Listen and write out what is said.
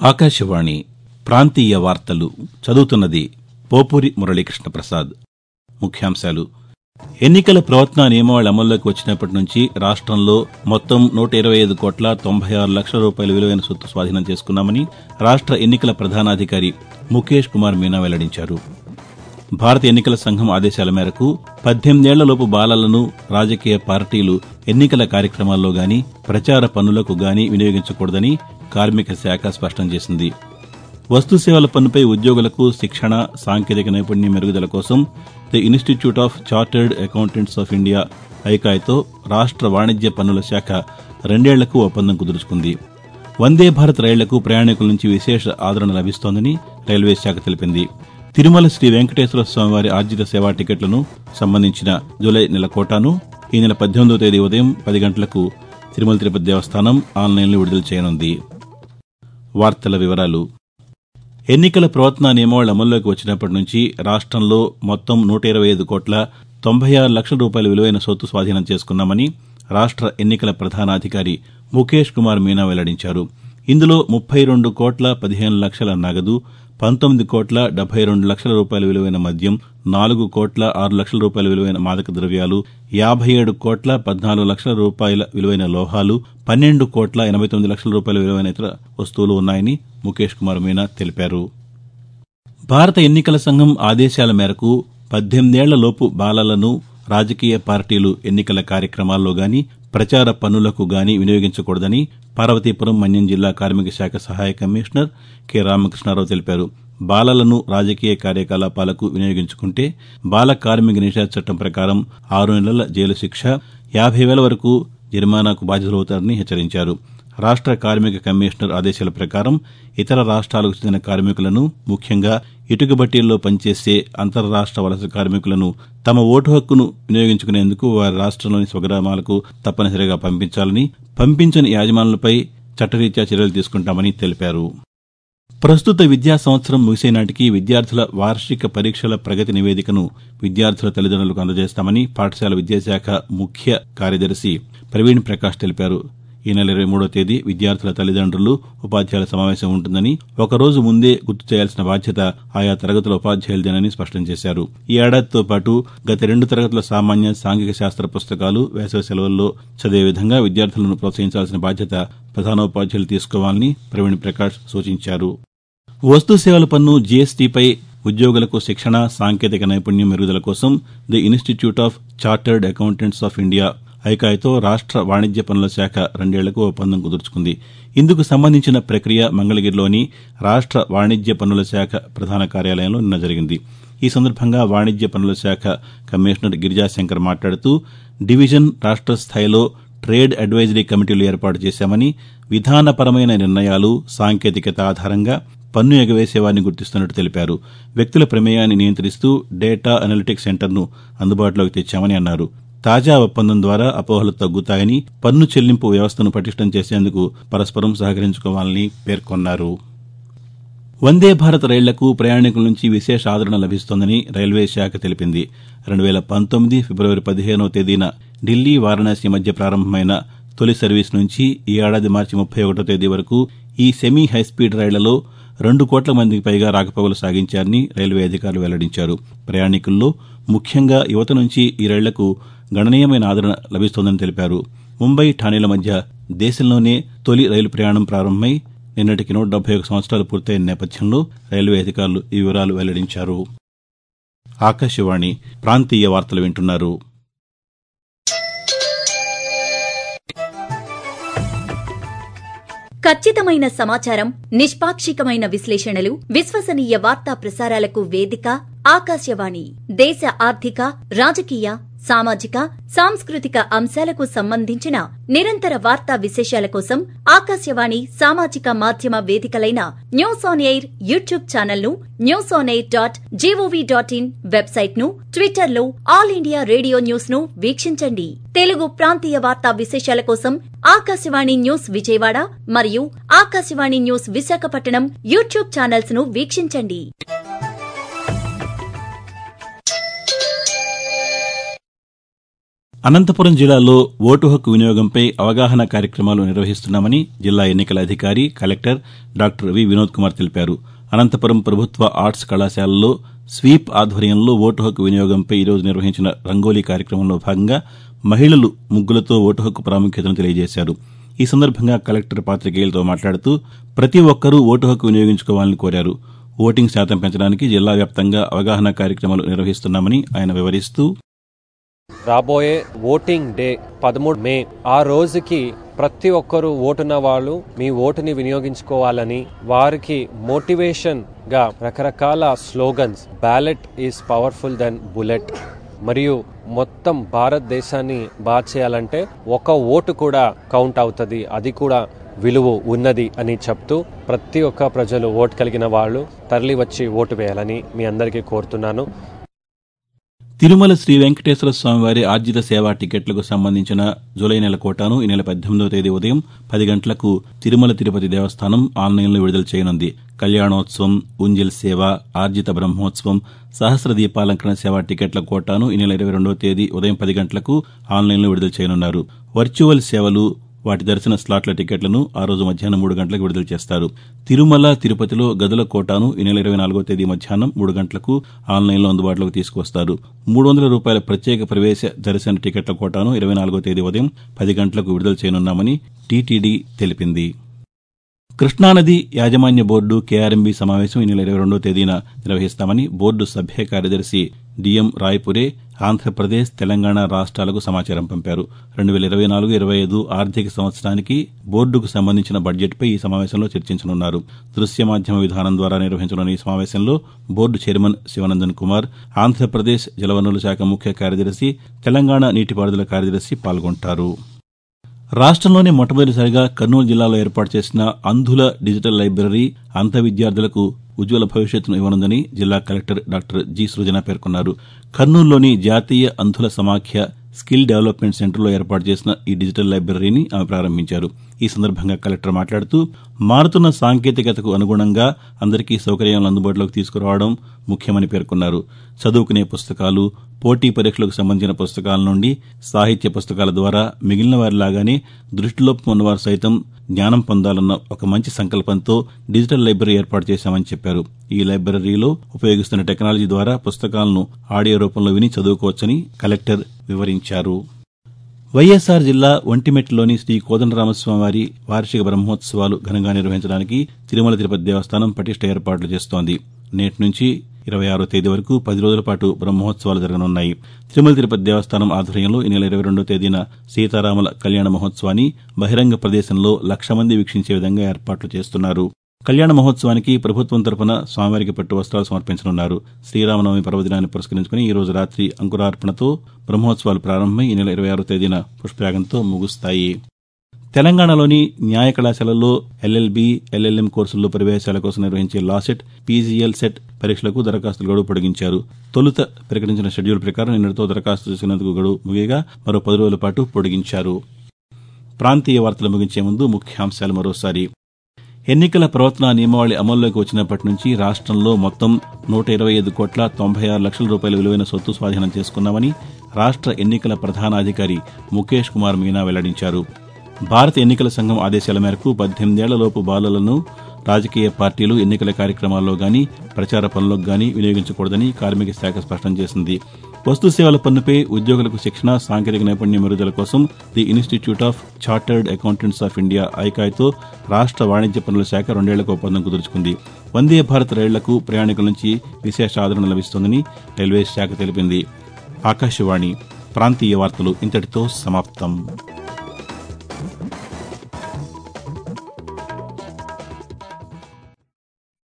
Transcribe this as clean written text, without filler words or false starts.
ఆకాశవాణి ప్రాంతీయ వార్తలు చదువుతున్నది పోపూరి మురళీకృష్ణ ప్రసాద్. ముఖ్యాంశాలు. ఎన్నికల ప్రవర్తనా నియమావళి అమల్లోకి వచ్చినప్పటి నుంచి రాష్ట్రంలో మొత్తం 125,96,00,000 విలువైన సొత్తు స్వాధీనం చేసుకున్నామని రాష్ట్ర ఎన్నికల ప్రధానాధికారి ముఖేష్ కుమార్ మీనా వెల్లడించారు. భారత ఎన్నికల సంఘం ఆదేశాల మేరకు 18 ఏళ్లలోపు బాలలను రాజకీయ పార్టీలు ఎన్నికల కార్యక్రమాల్లో గానీ ప్రచార పన్నులకు గానీ వినియోగించకూడదని కార్మిక శాఖ స్పష్టం చేసింది. వస్తుసేవల పన్నుపై ఉద్యోగులకు శిక్షణ, సాంకేతిక నైపుణ్యం మెరుగుదల కోసం the Institute of Chartered Accountants of India ఐకాయ్తో రాష్ట్ర వాణిజ్య పన్నుల శాఖ 2 ఏళ్లకు ఒప్పందం కుదుర్చుకుంది. వందే భారత్ రైళ్లకు ప్రయాణికుల నుంచి విశేష ఆదరణ లభిస్తోందని రైల్వే శాఖ తెలిపింది. తిరుమల శ్రీ వెంకటేశ్వర స్వామివారి ఆర్జిత సేవా టికెట్లను సంబంధించిన జూలై నెల కోటాను ఈ నెల 18వ తేదీ ఉదయం 10 గంటలకు తిరుమల తిరుపతి దేవస్థానం ఆన్లైన్లో విడుదల చేయనుంది. వార్తల వివరాలు. ఎన్నికల ప్రవర్తనా నియమావళి అమల్లోకి వచ్చినప్పటి నుంచి రాష్ట్రంలో మొత్తం 125,96,00,000 విలువైన సొత్తు స్వాధీనం చేసుకున్నామని రాష్ట్ర ఎన్నికల ప్రధానాధికారి ముఖేష్ కుమార్ మీనా వెల్లడించారు. ఇందులో 32,15,00,000 నగదు, 19,72,00,000 విలువైన మద్యం, 4,06,00,000 విలువైన మాదక ద్రవ్యాలు, 57,14,00,000 విలువైన లోహాలు, 12,89,00,000 విలువైన ఇతర వస్తువులు ఉన్నాయని ముఖేష్ కుమార్ మీనా తెలిపారు. భారత ఎన్నికల సంఘం ఆదేశాల మేరకు 18 ఏళ్లలోపు బాలలను రాజకీయ పార్టీలు ఎన్నికల కార్యక్రమాల్లో గానీ ప్రచార పన్నులకు గానీ వినియోగించకూడదని పార్వతీపురం మన్యం జిల్లా కార్మిక శాఖ సహాయ కమిషనర్ కె రామకృష్ణారావు తెలిపారు. బాలలను రాజకీయ కార్యకలాపాలకు వినియోగించుకుంటే బాల కార్మిక నిషేధ చట్టం ప్రకారం 6 నెలల జైలు శిక్ష, 50,000 వరకు జరిమానాకు బాధ్యులవుతారని హెచ్చరించారు. రాష్ట్ర కార్మిక కమిషనర్ ఆదేశాల ప్రకారం ఇతర రాష్ట్రాలకు చెందిన కార్మికులను, ముఖ్యంగా ఇటుక బట్టీల్లో పనిచేసే అంతర్రాష్ట్ర వలస కార్మికులను తమ ఓటు హక్కును వినియోగించుకునేందుకు వారి రాష్ట్రంలోని స్వగ్రామాలకు తప్పనిసరిగా పంపించాలని, పంపించని యాజమానులపై చట్టరీత్యా చర్యలు తీసుకుంటామని తెలిపారు. ప్రస్తుత విద్యా సంవత్సరం ముగిసే నాటికి విద్యార్థుల వార్షిక పరీక్షల ప్రగతి నివేదికను విద్యార్థుల తల్లిదండ్రులకు అందజేస్తామని పాఠశాల విద్యాశాఖ ముఖ్య కార్యదర్శి ప్రవీణ్ ప్రకాష్ తెలిపారు. ఈ నెల 23వ తేదీ విద్యార్థుల తల్లిదండ్రులు, ఉపాధ్యాయుల సమావేశం ఉంటుందని, ఒకరోజు ముందే గుర్తు చేయాల్సిన బాధ్యత ఆయా తరగతుల ఉపాధ్యాయులదేనని స్పష్టం చేశారు. ఈ ఏడాదితో పాటు గత 2 తరగతుల సామాన్య, సాంఘిక శాస్త్ర పుస్తకాలు వేసవి సెలవుల్లో చదివే విధంగా విద్యార్థులను ప్రోత్సహించాల్సిన బాధ్యత ప్రధానోపాధ్యాయులు తీసుకోవాలని ప్రవీణ్ ప్రకాష్ సూచించారు. వస్తుసేవల పన్ను జీఎస్టీపై ఉద్యోగులకు శిక్షణ, సాంకేతిక నైపుణ్యం మెరుగుదల కోసం the Institute of Chartered Accountants of India ఐకాయ్తో రాష్ట్ర వాణిజ్య పన్నుల శాఖ 2 ఏళ్లకు ఒప్పందం కుదుర్చుకుంది. ఇందుకు సంబంధించిన ప్రక్రియ మంగళగిరిలోని రాష్ట్ర వాణిజ్య పన్నుల శాఖ ప్రధాన కార్యాలయంలో నిన్న జరిగింది. ఈ సందర్భంగా వాణిజ్య పన్నుల శాఖ కమిషనర్ గిరిజాశంకర్ మాట్లాడుతూ, డివిజన్, రాష్ట్ర స్థాయిలో ట్రేడ్ అడ్వైజరీ కమిటీలు ఏర్పాటు చేశామని, విధానపరమైన నిర్ణయాలు, సాంకేతికత ఆధారంగా పన్ను ఎగవేసేవారిని గుర్తిస్తున్నట్టు తెలిపారు. వ్యక్తుల ప్రమేయాన్ని నియంత్రిస్తూ డేటా అనలిటిక్స్ సెంటర్ను అందుబాటులోకి తెచ్చామని అన్నారు. తాజా ఒప్పందం ద్వారా అపోహలు తగ్గుతాయని, పన్ను చెల్లింపు వ్యవస్థను పటిష్టం చేసేందుకు పరస్పరం సహకరించుకోవాలని పేర్కొన్నారు. వందే భారత్ రైళ్లకు ప్రయాణికుల నుంచి విశేష ఆదరణ లభిస్తోందని రైల్వే శాఖ తెలిపింది. 2019 ఫిబ్రవరి 15వ తేదీన ఢిల్లీ, వారణాసి మధ్య ప్రారంభమైన తొలి సర్వీస్ నుంచి ఈ ఏడాది మార్చి 31వ తేదీ వరకు ఈ సెమీ హైస్పీడ్ రైళ్లలో 2 కోట్ల మందికి పైగా రాకపోకలు సాగించారని రైల్వే అధికారులు వెల్లడించారు. ప్రయాణికుల్లో ముఖ్యంగా యువత నుంచి ఈ రైళ్లకు గణనీయమైన ఆదరణ లభిస్తోందని తెలిపారు. ముంబై, ఠాణేల మధ్య దేశంలోనే తొలి రైలు ప్రయాణం ప్రారంభమై నిన్నటికి 171 సంవత్సరాలు పూర్తయిన నేపథ్యంలో రైల్వే అధికారులు ఈ వివరాలు వెల్లడించారు. ఆకాశవాణి ప్రాంతీయ వార్తలు వింటున్నారు. ఖచ్చితమైన సమాచారం, నిష్పాక్షికమైన విశ్లేషణలు, విశ్వసనీయ వార్తా ప్రసారాలకు వేదిక ఆకాశవాణి. దేశ ఆర్థిక, రాజకీయ, సామాజిక, సాంస్కృతిక అంశాలకు సంబంధించిన నిరంతర వార్తా విశేషాల కోసం ఆకాశవాణి సామాజిక మాధ్యమ వేదికలైన News On Air YouTube channel ను, newsonair.gov.in వెబ్సైట్ ను, ట్విట్టర్ లో ఆల్ ఇండియా రేడియో న్యూస్ ను వీక్షించండి. తెలుగు ప్రాంతీయ వార్తా విశేషాల కోసం ఆకాశవాణి న్యూస్ విజయవాడ మరియు Akashvani news Visakhapatnam YouTube channels ను వీక్షించండి. అనంతపురం జిల్లాలో ఓటు హక్కు వినియోగంపై అవగాహన కార్యక్రమాలు నిర్వహిస్తున్నామని జిల్లా ఎన్నికల అధికారి collector doctor V Vinod Kumar తెలిపారు. అనంతపురం ప్రభుత్వ ఆర్ట్స్ కళాశాలలో స్వీప్ ఆధ్వర్యంలో ఓటు హక్కు వినియోగంపై ఈరోజు నిర్వహించిన రంగోలీ కార్యక్రమంలో భాగంగా మహిళలు ముగ్గులతో ఓటు హక్కు ప్రాముఖ్యతను తెలియజేశారు. ఈ సందర్భంగా కలెక్టర్ పాతికేయులతో మాట్లాడుతూ ప్రతి ఒక్కరూ ఓటు హక్కు వినియోగించుకోవాలని కోరారు. ఓటింగ్ శాతం పెంచడానికి జిల్లా వ్యాప్తంగా అవగాహన కార్యక్రమాలు నిర్వహిస్తున్నామని ఆయన వివరిస్తూ, రాబోయే ఓటింగ్ డే 13 మే ఆ రోజుకి ప్రతి ఒక్కరూ ఓటున్న వాళ్ళు మీ ఓటుని వినియోగించుకోవాలని వారికి మోటివేషన్ గా రకరకాల slogans ballot is powerful then bullet మరియు మొత్తం భారతదేశాన్ని బాగా చేయాలంటే ఒక ఓటు కూడా కౌంట్ అవుతుంది, అది కూడా విలువ ఉన్నది అని చెప్తూ ప్రతి ఒక్క ప్రజలు ఓటు కలిగిన వాళ్ళు తరలి వచ్చి ఓటు వేయాలని మీ అందరికీ కోరుతున్నాను. తిరుమల శ్రీ వెంకటేశ్వర స్వామివారి ఆర్జిత సేవా టికెట్లకు సంబంధించిన జూలై నెల కోటాను ఈ నెల 18వ తేదీ ఉదయం 10 గంటలకు తిరుమల తిరుపతి దేవస్థానం ఆన్లైన్లో విడుదల చేయనుంది. కళ్యాణోత్సవం, ఉంజిల్ సేవ, ఆర్జిత బ్రహ్మోత్సవం, సహస్ర దీపాలంకరణ సేవా టికెట్ల కోటాను ఈ నెల 22వ తేదీ ఉదయం 10 గంటలకు ఆన్లైన్లో విడుదల చేయనున్నారు. వర్చువల్ సేవలు, వాటి దర్శన స్లాట్ల టికెట్లను ఆ రోజు మధ్యాహ్నం 3 గంటలకు విడుదల చేస్తారు. తిరుమల తిరుపతిలో గదుల కోటాను ఈ నెల 24వ తేదీ మధ్యాహ్నం 3 గంటలకు ఆన్లైన్లో అందుబాటులోకి తీసుకువస్తారు. ₹300 ప్రత్యేక ప్రవేశ దర్శన టికెట్ల కోటాను 24వ తేదీ ఉదయం 10 గంటలకు విడుదల చేయనున్నామని టీటీడీ తెలిపింది. కృష్ణానది యాజమాన్య బోర్డు కేఆర్ఎంబీ సమావేశం ఈ నెల 22వ తేదీన నిర్వహిస్తామని బోర్డు సభ్య కార్యదర్శి డిఎం రాయ్పురే ఆంధ్రప్రదేశ్, తెలంగాణ రాష్ట్రాలకు సమాచారం పంపారు. 2024-25 ఆర్థిక సంవత్సరానికి బోర్డుకు సంబంధించిన బడ్జెట్పై ఈ సమావేశంలో చర్చించనున్నారు. దృశ్య మాధ్యమ విధానం ద్వారా నిర్వహించనున్న ఈ సమావేశంలో బోర్డు చైర్మన్ శివనందన్ కుమార్, ఆంధ్రప్రదేశ్ జలవనరుల శాఖ ముఖ్య కార్యదర్శి, తెలంగాణ నీటిపారుదల కార్యదర్శి పాల్గొంటారు. రాష్ట్రంలోనే మొట్టమొదటిసారిగా కర్నూలు జిల్లాలో ఏర్పాటు చేసిన అంధుల డిజిటల్ లైబ్రరీ అంధ విద్యార్థులకు ఉజ్వల భవిష్యత్తును ఇవ్వనుందని జిల్లా కలెక్టర్ డాక్టర్ జి సృజన పేర్కొన్నారు. కర్నూలులోని జాతీయ అంధుల సమాఖ్య స్కిల్ డెవలప్మెంట్ సెంటర్లో ఏర్పాటు చేసిన ఈ డిజిటల్ లైబ్రరీని ఆమె ప్రారంభించారు. ఈ సందర్భంగా కలెక్టర్ మాట్లాడుతూ మారుతున్న సాంకేతికతకు అనుగుణంగా అందరికీ సౌకర్యాలను అందుబాటులోకి తీసుకురావడం ముఖ్యమని పేర్కొన్నారు. చదువుకునే పుస్తకాలు, పోటీ పరీక్షలకు సంబంధించిన పుస్తకాల నుండి సాహిత్య పుస్తకాల ద్వారా మిగిలిన వారిలాగానే దృష్టిలోపం ఉన్నవారు సైతం జ్ఞానం పొందాలన్న ఒక మంచి సంకల్పంతో డిజిటల్ లైబ్రరీ ఏర్పాటు చేశామని చెప్పారు. ఈ లైబ్రరీలో ఉపయోగిస్తున్న టెక్నాలజీ ద్వారా పుస్తకాలను ఆడియో రూపంలో విని చదువుకోవచ్చని కలెక్టర్ వివరించారు. వైఎస్ఆర్ జిల్లా ఒంటిమెట్లోని శ్రీ కోదండరామస్వామివారి వార్షిక బ్రహ్మోత్సవాలు ఘనంగా నిర్వహించడానికి తిరుమల తిరుపతి దేవస్థానం పటిష్ట ఏర్పాట్లు చేస్తోంది. నేటి నుంచి 26వ తేదీ వరకు 10 రోజుల పాటు బ్రహ్మోత్సవాలు జరగనున్నాయి. తిరుమల తిరుపతి దేవస్థానం ఆధ్వర్యంలో ఈ నెల 22వ తేదీన సీతారాముల కళ్యాణ మహోత్సవాన్ని బహిరంగ ప్రదేశంలో 1,00,000 మంది వీక్షించే విధంగా ఏర్పాట్లు చేస్తున్నారు. కళ్యాణ మహోత్సవానికి ప్రభుత్వం తరపున స్వామివారికి పట్టు వస్త్రాలు సమర్పించనున్నారు. శ్రీరామనవమి పర్వదినాన్ని పురస్కరించుకుని ఈ రోజు రాత్రి అంకురార్పణతో బ్రహ్మోత్సవాలు ప్రారంభమై ఈ నెల 26వ తేదీన పుష్పయాగంతో ముగుస్తాయి. తెలంగాణలోని న్యాయ కళాశాలల్లో ఎల్ఎల్బీ, ఎల్ఎల్ఎం కోర్సుల్లో ప్రవేశాల కోసం నిర్వహించే లాసెట్, పీజీఎల్ సెట్ పరీక్షలకు దరఖాస్తుల గడువు పొడిగించారు. తొలుత ప్రకటించిన షెడ్యూల్ ప్రకారం నిన్నటితో దరఖాస్తు చేసుకునేందుకు గడువు ముగియగా మరో 10 రోజుల పాటు పొడిగించారు. ప్రాంతీయ వార్తలు ముగించే ముందు ముఖ్యాంశాలు మరోసారి. ఎన్నికల ప్రవర్తనా నియమావళి అమల్లోకి వచ్చినప్పటి నుంచి రాష్ట్రంలో మొత్తం 125,96 లక్షల రూపాయల విలువైన సొత్తు స్వాధీనం చేసుకున్నామని రాష్ట్ర ఎన్నికల ప్రధానాధికారి ముఖేష్ కుమార్ మీనా వెల్లడించారు. భారత ఎన్నికల సంఘం ఆదేశాల మేరకు 18 ఏళ్లలోపు బాలలను రాజకీయ పార్టీలు ఎన్నికల కార్యక్రమాల్లో గానీ, ప్రచార పనులకు గానీ వినియోగించకూడదని కార్మిక శాఖ స్పష్టం చేసింది. వస్తు సేవల పన్నుపై ఉద్యోగులకు శిక్షణ, సాంకేతిక నైపుణ్య మెరుగుదల కోసం the Institute of Chartered Accountants of India ఐకాయ్తో రాష్ట్ర వాణిజ్య పన్నుల శాఖ 2 ఏళ్లకు ఒప్పందం కుదుర్చుకుంది. వందే భారత్ రైళ్లకు ప్రయాణికుల నుంచి విశేష ఆదరణ లభిస్తోందని రైల్వే శాఖ తెలిపింది. ఆకాశవాణి ప్రాంతీయ వార్తలు ఇంతటితో సమాప్తం.